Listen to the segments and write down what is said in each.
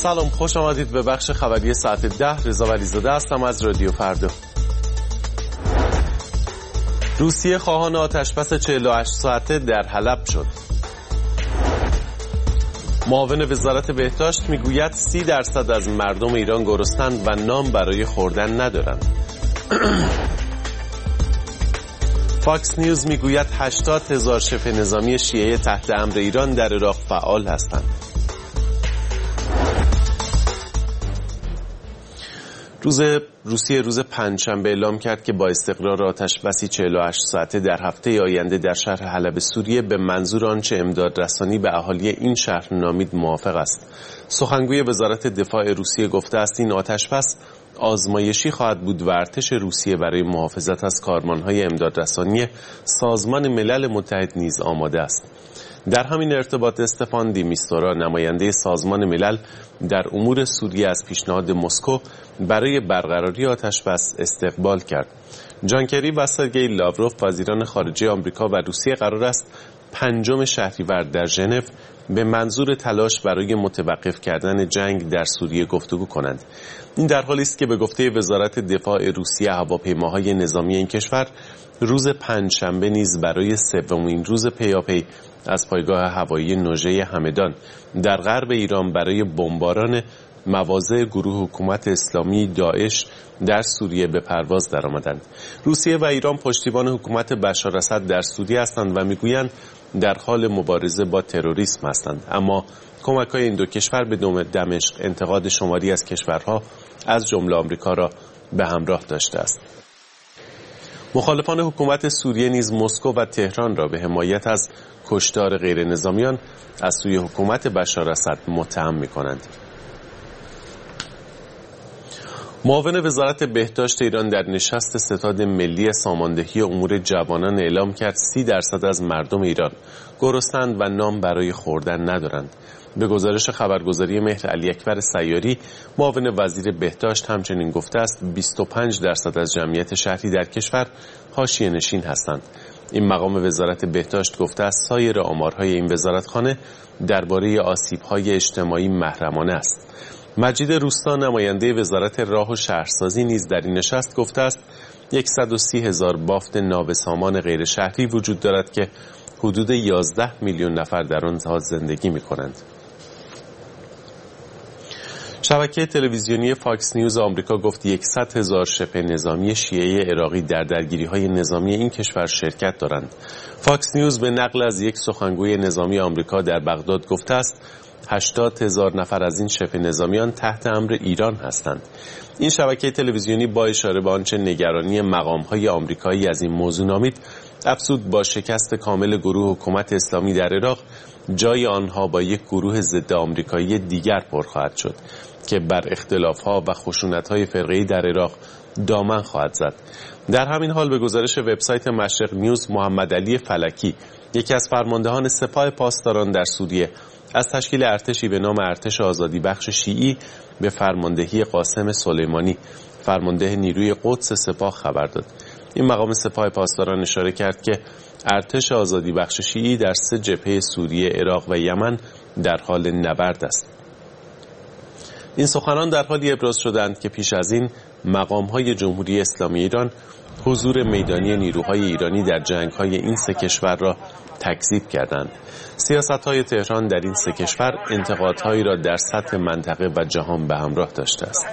سلام، خوش آمدید به بخش خبری ساعت 10. رضا ولیزاده هستم از رادیو فردا. روسیه خواهان آتشبس 48 ساعته در حلب شد. معاون وزارت بهداشت میگوید 30% از مردم ایران گرسنه‌اند و نان برای خوردن ندارند. فاکس نیوز میگوید 80,000 شبه نظامی شیعه تحت امر ایران در عراق فعال هستند. روسیه روز پنجشنبه اعلام کرد که با استقرار آتشبسی 48 ساعته در هفته آینده در شهر حلب سوریه به منظور آنچه امدادرسانی به اهالی این شهر نامید موافق است. سخنگوی وزارت دفاع روسیه گفته است این آتشبس آزمایشی خواهد بود و ارتش روسیه برای محافظت از کارمانهای امدادرسانی سازمان ملل متحد نیز آماده است. در همین ارتباط استفان دی میستورا نماینده سازمان ملل در امور سوریه از پیشنهاد مسکو برای برقراری آتشبس استقبال کرد. جان کری و سرگئی لاوروف وزیران خارجه آمریکا و روسیه قرار است 5 شهریور در ژنو به منظور تلاش برای متوقف کردن جنگ در سوریه گفتگو کنند. این در حالی است که به گفته وزارت دفاع روسیه هواپیماهای نظامی این کشور روز پنجشنبه نیز برای سومین روز پیاپی از پایگاه هوایی نوژه همدان در غرب ایران برای بمباران مواضع گروه حکومت اسلامی داعش در سوریه به پرواز درآمدند. روسیه و ایران پشتیبان حکومت بشار اسد در سوریه هستند و میگویند در حال مبارزه با تروریسم هستند، اما کمک‌های این دو کشور به دمشق انتقاد شماری از کشورها از جمله آمریکا را به همراه داشته است. مخالفان حکومت سوریه نیز مسکو و تهران را به حمایت از کشتار غیر نظامیان از سوی حکومت بشار اسد متهم می‌کنند. معاون وزارت بهداشت ایران در نشست ستاد ملی ساماندهی امور جوانان اعلام کرد 30% از مردم ایران گرسنه‌اند و نان برای خوردن ندارند. به گزارش خبرگزاری مهر علی اکبر سیاری، معاون وزیر بهداشت همچنین گفته است 25% از جمعیت شهری در کشور حاشیه‌نشین هستند. این مقام وزارت بهداشت گفته است سایر آمارهای این وزارتخانه درباره آسیب‌های اجتماعی محرمانه است. مجید روستا نماینده وزارت راه و شهرسازی نیز در این نشست گفته است 130,000 بافت ناوسامان غیر شهری وجود دارد که حدود 11 میلیون نفر در آنها زندگی می‌کنند. شبکه تلویزیونی فاکس نیوز آمریکا گفت 100,000 شبه نظامی شیعه عراقی در درگیری‌های نظامی این کشور شرکت دارند. فاکس نیوز به نقل از یک سخنگوی نظامی آمریکا در بغداد گفته است 80,000 نفر از این شبه نظامیان تحت امر ایران هستند. این شبکه تلویزیونی با اشاره به آنچه نگرانی مقام‌های آمریکایی از این موضوع نامید، افزود با شکست کامل گروه حکومت اسلامی در عراق جای آنها با یک گروه ضد آمریکایی دیگر پر خواهد شد که بر اختلاف‌ها و خشونت‌های فرقه‌ای در عراق دامن خواهد زد. در همین حال به گزارش وبسایت مشرق نیوز، محمد علی فلکی، یکی از فرماندهان سپاه پاسداران در سوریه، از تشکیل ارتشی به نام ارتش آزادی بخش شیعی به فرماندهی قاسم سلیمانی، فرمانده نیروی قدس سپاه خبر داد. این مقام سپاه پاسداران اشاره کرد که ارتش آزادی بخش شیعی در 3 جبهه سوریه، عراق و یمن در حال نبرد است. این سخنان در حالی ابراز شدند که پیش از این مقام‌های جمهوری اسلامی ایران حضور میدانی نیروهای ایرانی در جنگ‌های این 3 کشور را تکذیب کردند. سیاست‌های تهران در این 3 کشور انتقادهایی را در سطح منطقه و جهان به همراه داشته است.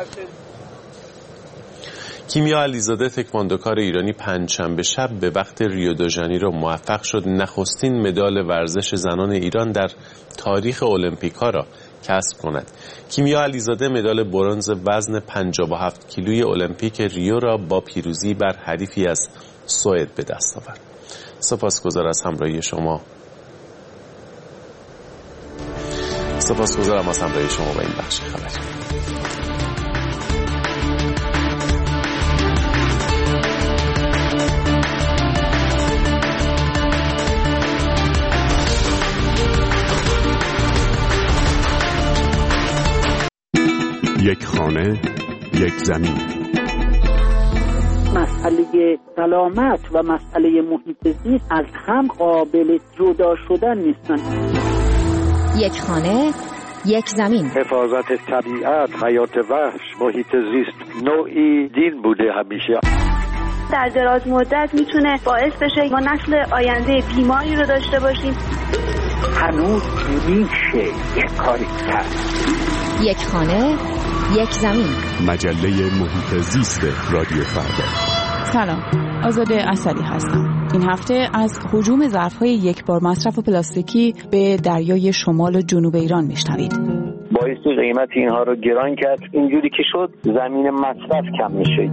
کیمیا علیزاده، تکواندوکار ایرانی، پنجشنبه شب به وقت ریو دو ژانیرو موفق شد نخستین مدال ورزش زنان ایران در تاریخ المپیک‌ها را کسب کند. کیمیا علیزاده مدال برنز وزن 57 کیلوی المپیک ریو را با پیروزی بر حریفی از سوئد به دست آورد. سپاسگزارم از همراهی شما. سپاسگزارم از همراهی شما با این بخش خبری. یک خانه، یک زمین. مسئله سلامت و مسئله محیط زیست از هم قابل جدا شدن نیستن. یک خانه، یک زمین. حفاظت طبیعت، حیات وحش، محیط زیست نوعی دین بوده همیشه. در دراز مدت میتونه باعث بشه ما نسل آینده بیماری رو داشته باشیم. هنوز میشه یک کاری کرد. یک خانه، یک زمین. مجله محیط زیست رادیو فردا. سلام، آزاده اصلی هستم. این هفته از هجوم ظرف‌های یک بار مصرف پلاستیکی به دریای شمال و جنوب ایران میشنوید. باعث قیمت اینها رو گران کرد. اینجوری که شد زمین مصرف کم میشه.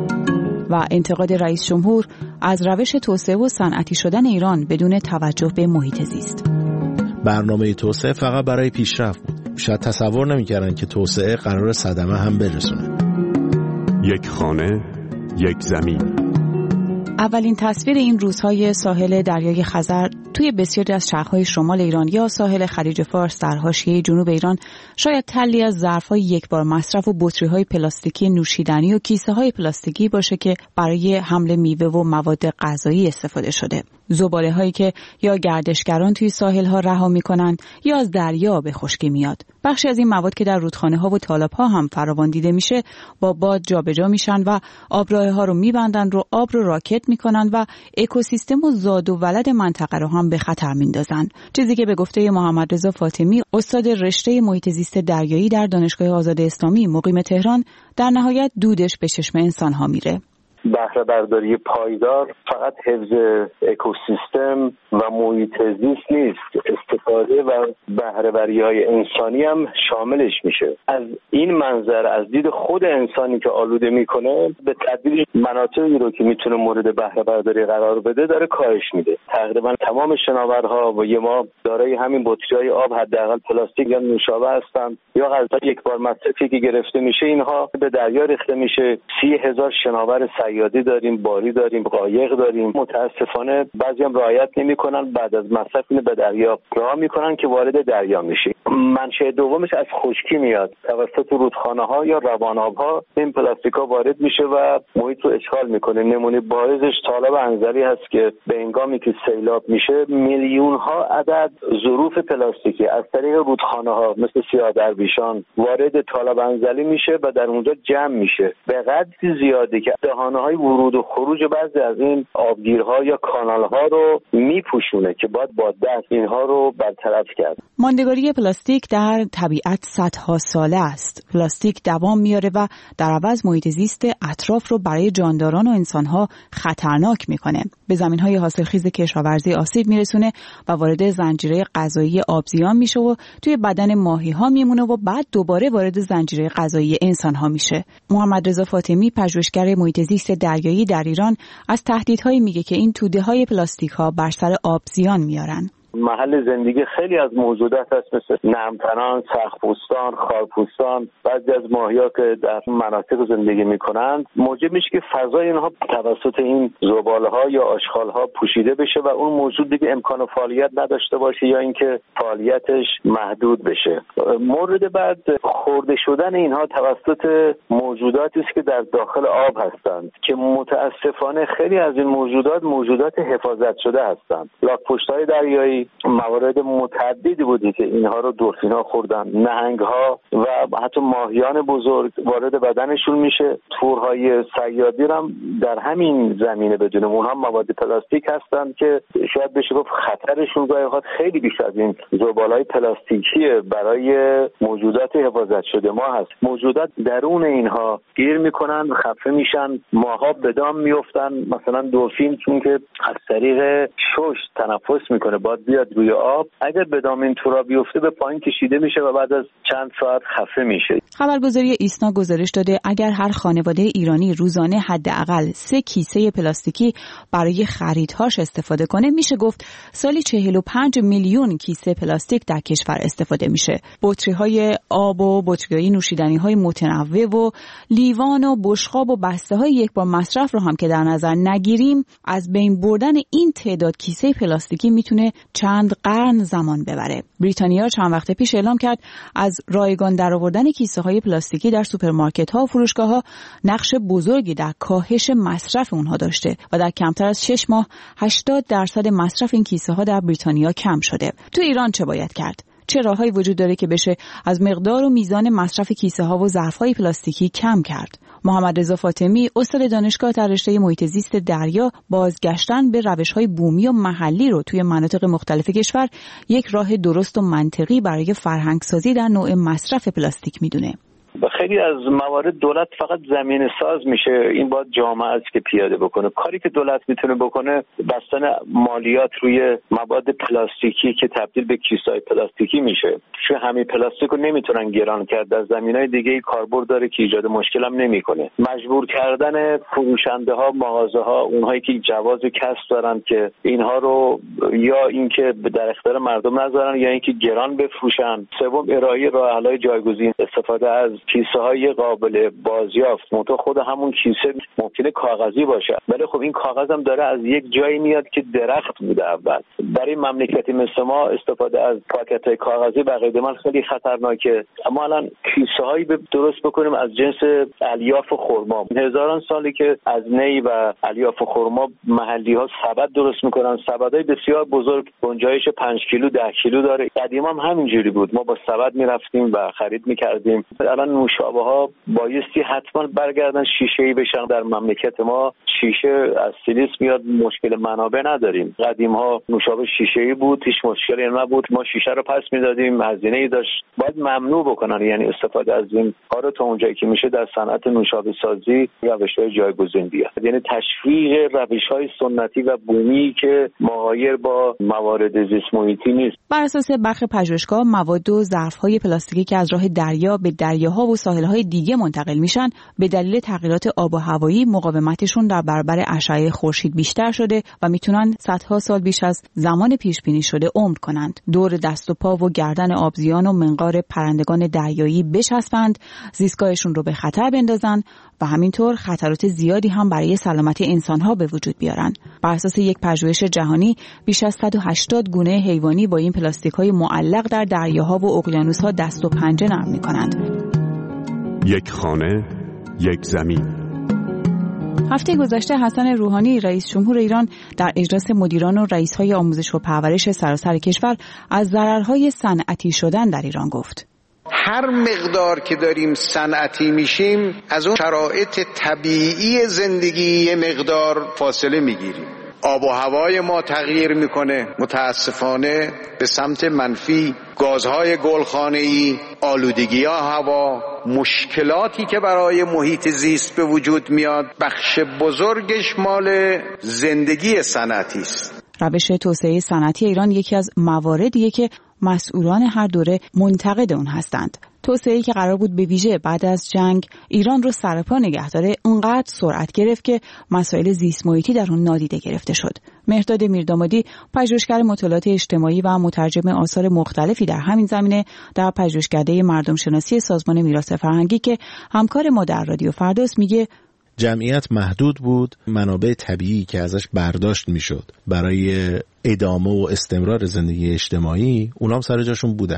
و انتقاد رئیس جمهور از روش توسعه و صنعتی شدن ایران بدون توجه به محیط زیست. برنامه توسعه فقط برای پیشرفت بود. شاید تصور نمی‌کردن که توسعه قرار صدمه هم برسونه. یک خانه، یک زمین. اولین تصویر این روزهای ساحل دریای خزر توی بسیاری از شهرهای شمال ایران یا ساحل خلیج فارس در حاشیه جنوب ایران شاید تلی از ظرف‌های یک بار مصرف و بطری‌های پلاستیکی نوشیدنی و کیسه‌های پلاستیکی باشه که برای حمل میوه و مواد غذایی استفاده شده. زباله‌هایی که یا گردشگران توی ساحل‌ها رها می‌کنن یا از دریا به خشکی میاد. بخشی از این مواد که در رودخانه‌ها و تالاب‌ها هم فراوان دیده میشه با باد جابجا میشن و آبراهه‌ها رو میبندن رو آب رو راکت میکنن و اکوسیستم و زاد و ولد منطقه رو هم به خطر میندازن. چیزی که به گفته محمد رضا فاطمی، استاد رشته محیط زیست دریایی در دانشگاه آزاد اسلامی مقیم تهران، در نهایت دودش به چشم انسان‌ها میره. بهره برداری پایدار فقط حفظ اکوسیستم و محیط زیست نیست، استفاده و بهره بری‌های انسانی هم شاملش میشه. از این منظر، از دید خود انسانی که آلوده میکنه، به تدریج مناطقی رو که میتونه مورد بهره برداری قرار بده داره کاهش میده. تقریبا تمام شناورها و ما دارای همین بطری‌های آب حداقل پلاستیک یا نوشابه هستن یا غذا یک بار مصرفی که گرفته میشه اینها به دریا ریخته میشه. 30,000 شناور یادی داریم، باری داریم، قایق داریم. متاسفانه بعضی هم رعایت نمی‌کنن، بعد از مصرف اینو به دریا رها می‌کنن که وارد دریا میشه. منشأ دومش از خشکی میاد. توسط رودخانه‌ها یا روان‌آب‌ها این پلاستیک‌ها وارد میشه و محیط رو اشغال میکنه. نمونه بارزش تالاب انزلی هست که به هنگامی که سیلاب میشه میلیون‌ها عدد ظروف پلاستیکی از طریق رودخانه‌ها مثل سیاه درویشان وارد تالاب انزلی میشه و در اونجا جمع میشه. به قدری زیاده که دهانه‌های ورود و خروج بعضی از این آبگیرها یا کانال‌ها رو میپوشونه که باید با دست اینها رو برطرف کرد. ماندگاری پلاستیک در طبیعت صدها ساله است. پلاستیک دوام میاره و در عوض محیط زیست اطراف رو برای جانداران و انسان‌ها خطرناک میکنه. به زمین‌های حاصلخیز کشاورزی آسیب میرسونه و وارد زنجیره غذایی آبزیان میشه و توی بدن ماهی‌ها میمونه و بعد دوباره وارد زنجیره غذایی انسان‌ها میشه. محمد رضا فاطمی، پژوهشگر محیط زیست دریایی در ایران، از تهدیدهایی میگه که این توده‌های پلاستیک‌ها بر سر آبزیان میارن. محل زندگی خیلی از موجودات هست مثل نرمتنان، سخت‌پوستان، خارپوستان، بعضی از ماهی‌ها که در مناطق زندگی میکنند موجب میشه که فضای اینها توسط این زباله‌ها یا آشغال‌ها پوشیده بشه و اون موجود دیگه امکان فعالیت نداشته باشه یا اینکه فعالیتش محدود بشه. مورد بعد خورده شدن اینها توسط موجوداتی است که در داخل آب هستند که متاسفانه خیلی از این موجودات حفاظت شده هستند. لاک‌پشت‌های دریایی موارد متعددی بودی که اینها رو دلفین‌ها خوردن، نهنگ‌ها و حتی ماهیان بزرگ وارد بدنشون میشه. تورهای صیادی هم در همین زمینه بدون اونها مواد پلاستیک هستن که شاید بشه گفت خطرشون گاهی اوقات خیلی بیش از این زباله‌های پلاستیکی برای موجودات حفاظت شده ما هست. موجودات درون اینها گیر میکنن، خفه میشن، ماها به دام میافتن. مثلا دلفین چون که از طریق شش تنفس میکنه باید بیاد روی آب، اگر به دام این تورا بیفته به پایین کشیده میشه و بعد از چند ساعت خفه میشه. خبرگزاری ایسنا گزارش داده اگر هر خانواده ایرانی روزانه حداقل 3 کیسه پلاستیکی برای خریدهاش استفاده کنه، میشه گفت سالی 45 میلیون کیسه پلاستیک در کشور استفاده میشه. بطری‌های آب و بطری‌های نوشیدنی‌های متنوع و لیوان و بشقاب و بسته‌های یک بار مصرف رو هم که در نظر نگیریم، از بین بردن این تعداد کیسه پلاستیکی میتونه چند قرن زمان ببره. بریتانیا چند وقت پیش اعلام کرد از رایگان درآوردن کیسه‌های پلاستیکی در سوپرمارکت‌ها و فروشگاه‌ها نقش بزرگی در کاهش مصرف اونها داشته و در کمتر از 6 ماه 80% مصرف این کیسه‌ها در بریتانیا کم شده. تو ایران چه باید کرد؟ چه راههایی وجود داره که بشه از مقدار و میزان مصرف کیسه ها و ظرف های پلاستیکی کم کرد. محمد رضا فاطمی، استاد دانشگاه در رشته محیط زیست دریا، بازگشتن به روش‌های بومی و محلی رو توی مناطق مختلف کشور یک راه درست و منطقی برای فرهنگسازی در نوع مصرف پلاستیک میدونه. خیلی از موارد دولت فقط زمینه ساز میشه، این باید جامعه است که پیاده بکنه. کاری که دولت میتونه بکنه بستن مالیات روی مواد پلاستیکی که تبدیل به کیسه‌های پلاستیکی میشه، چون همین پلاستیک رو نمیتونن گران کرد، در زمینهای دیگه کاربرد داره که ایجاد مشکل هم نمیکنه. مجبور کردن فروشنده ها، مغازه ها، اونهایی که جواز کسب دارن که اینها رو یا اینکه در اختیار مردم نذارن یا اینکه گران بفروشن. سوم، ارائه راه حل‌های جایگزین، استفاده از کیسه های قابل بازیافت. منتها خود همون کیسه ممکنه کاغذی باشه، ولی خب این کاغذ هم داره از یک جایی میاد که درخت بوده اول. برای مملکتی مثل ما استفاده از پاکت های کاغذی به قید من خیلی خطرناکه. اما الان کیسه هایی درست بکنیم از جنس الیاف و خرما. هزاران سالی که از نی و الیاف و خرما محلی ها سبد درست میکنن، سبدهای بسیار بزرگ، گنجایش 5 کیلو 10 کیلو داره. قدیما هم همینجوری بود، ما با سبد میرفتیم و خرید میکردیم. الان نوشابه ها بایستی حتما برگردن شیشه‌ای بشن. در مملکت ما شیشه از سیلیس میاد، مشکل منابع نداریم. قدیم ها نوشابه شیشه‌ای بود، هیچ مشکلی نبود، ما شیشه رو پس میدادیم، هزینه‌ای داشت. باید ممنوع بکنن، یعنی استفاده از این کارو تا اونجایی که میشه در صنعت نوشابه سازی روش‌های جایگزین بیاد، یعنی تشویق روش‌های سنتی و بومی که مغایر با موارد زیست محیطی نیست. بر اساس برخی پژوهشگاه، مواد و ظرف‌های پلاستیکی که از راه دریا به دریاها و ساحل‌های دیگه منتقل میشن، به دلیل تغییرات آب و هوایی مقاومتشون در برابر اشعه خورشید بیشتر شده و میتونن صدها سال بیش از زمان پیش بینی شده عمر کنند. دور دست و پا و گردن آبزیان و منقار پرندگان دریایی بچسبند، زیستگاهشون رو به خطر بندازن و همینطور خطرات زیادی هم برای سلامت انسان‌ها به وجود بیارن. بر اساس یک پژوهش جهانی، بیش از 180 گونه حیوانی با این پلاستیک‌های معلق در دریاها و اقیانوس‌ها دست و پنجه نرم می‌کنند. یک خانه، یک زمین. هفته گذشته حسن روحانی رئیس جمهور ایران در اجلاس مدیران و رئیس‌های آموزش و پرورش سراسر کشور از ضررهای صنعتی شدن در ایران گفت. هر مقدار که داریم صنعتی میشیم از اون شرایط طبیعی زندگی یه مقدار فاصله میگیریم. آب و هوای ما تغییر میکنه، متاسفانه به سمت منفی. گازهای گلخانه‌ای، آلودگی هوا، مشکلاتی که برای محیط زیست به وجود میاد، بخش بزرگش مال زندگی صنعتی است. روش توسعه صنعتی ایران یکی از مواردیه که مسئولان هر دوره منتقد اون هستند. توسعه‌ای که قرار بود به ویژه بعد از جنگ ایران رو سرپا نگه داره، اونقدر سرعت گرفت که مسائل زیست محیطی در اون نادیده گرفته شد. مهرداد میردامادی، پژوهشگر مطالعات اجتماعی و مترجم آثار مختلفی در همین زمینه، در پژوهشکده مردم شناسی سازمان میراث فرهنگی که همکار ما در رادیو فرداست، میگه جمعیت محدود بود، منابع طبیعی که ازش برداشت میشد برای ادامه و استمرار زندگی اجتماعی، اونام سر جاشون بودن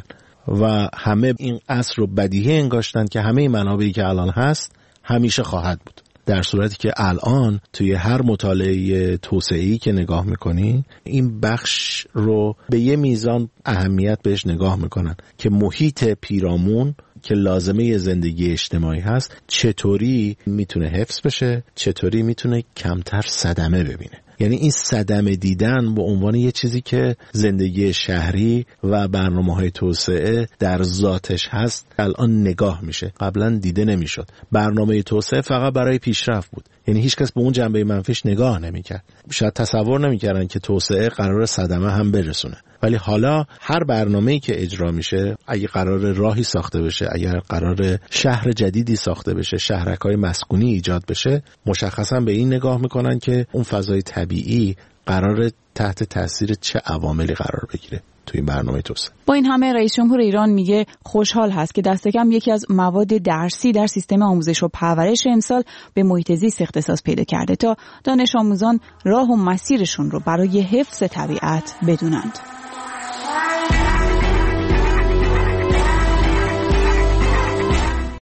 و همه این اصل رو بدیهی انگاشتن که همه منابعی که الان هست همیشه خواهد بود. در صورتی که الان توی هر مطالعه توسعه‌ای که نگاه میکنی، این بخش رو به یه میزان اهمیت بهش نگاه میکنن که محیط پیرامون که لازمه زندگی اجتماعی هست چطوری میتونه حفظ بشه، چطوری میتونه کمتر صدمه ببینه. یعنی این صدمه دیدن به عنوان یه چیزی که زندگی شهری و برنامه‌های توسعه در ذاتش هست الان نگاه میشه، قبلا دیده نمیشد. برنامه توسعه فقط برای پیشرفت بود، یعنی هیچ کس به اون جنبه منفیش نگاه نمیکرد. شاید تصور نمیکردن که توسعه قرار صدمه هم برسونه. ولی حالا هر برنامه‌ای که اجرا میشه، اگه قرار راهی ساخته بشه، اگر قرار شهر جدیدی ساخته بشه، شهرک‌های مسکونی ایجاد بشه، مشخصا به این نگاه میکنن که اون فضای طبیعی قرار تحت تاثیر چه عواملی قرار بگیره توی این برنامه توسعه. با این همه رئیس جمهور ایران میگه خوشحال هست که دست کم یکی از مواد درسی در سیستم آموزش و پرورش امسال به محیط زیست اختصاص پیدا کرده تا دانش آموزان راه و مسیرشون رو برای حفظ طبیعت بدونند.